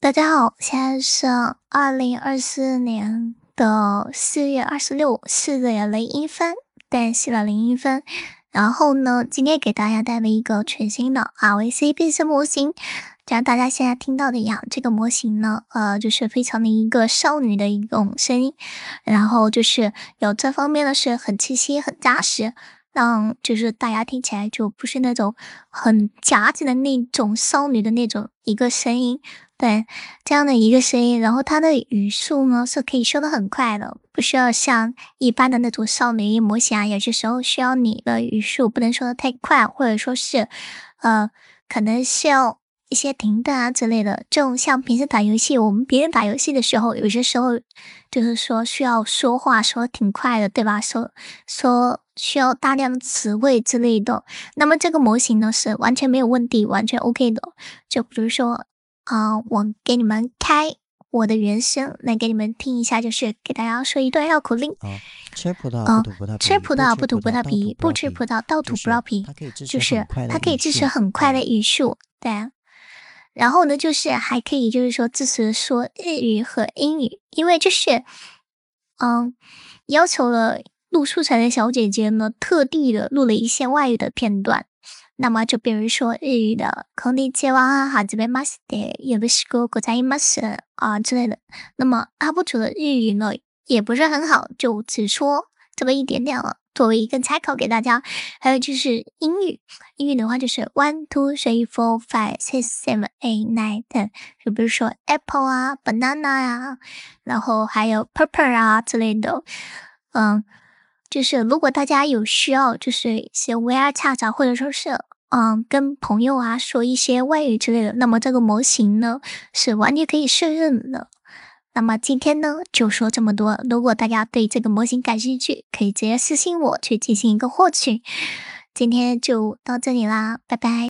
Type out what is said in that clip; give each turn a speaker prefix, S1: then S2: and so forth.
S1: 大家好，现在是2024年的4月26，4:01，对，4:01。然后呢，今天给大家带了一个全新的 RVC 变身模型，就像大家现在听到的一样，这个模型呢，就是非常的一个少女的一种声音，然后就是有这方面的是很气息、很扎实。让就是大家听起来就不是那种很夹子的那种少女的那种一个声音，对，这样的一个声音，然后它的语速呢是可以说的很快的，不需要像一般的那种少女模型啊，有些时候需要你的语速不能说的太快，或者说是，可能需要一些停顿啊之类的。这种像平时打游戏，我们别人打游戏的时候，有些时候就是说需要说话说得挺快的，对吧？说需要大量的词汇之类的。那么这个模型呢是完全没有问题，完全 OK 的。就比如说，我给你们开我的原声来给你们听一下，就是给大家说一段绕口令。
S2: 啊，吃葡萄不吐葡萄皮，
S1: 吃葡萄不
S2: 不吃葡萄倒吐
S1: 吐葡萄皮，不
S2: 葡萄皮，
S1: 吃葡萄倒
S2: 就是
S1: 吐葡萄皮，
S2: 它可以支持
S1: 就是
S2: 很快的
S1: 它可以支持
S2: 语速。
S1: 很快的
S2: 对，
S1: 语速，对啊。然后呢，就是还可以就是说支持说日语和英语，因为就是嗯，要求了录素材的小姐姐呢，特地的录了一些外语的片段。那么就比如说日语的こんにちは、はじめまして、よろしくございます啊之类的。那么 UP 主的日语呢也不是很好，就只说这么一点点了，作为一个参考给大家。还有就是英语，英语的话就是 1, 2, 3, 4, 5, 6, 7, 8, 9, 就比如说 apple 啊、banana 呀、然后还有 purple 啊之类的。就是如果大家有需要，就是一些 VR 恰查，或者说是跟朋友啊说一些外语之类的，那么这个模型呢是完全可以胜任的。那么今天呢就说这么多，如果大家对这个模型感兴趣，可以直接私信我去进行一个获取。今天就到这里啦，拜拜。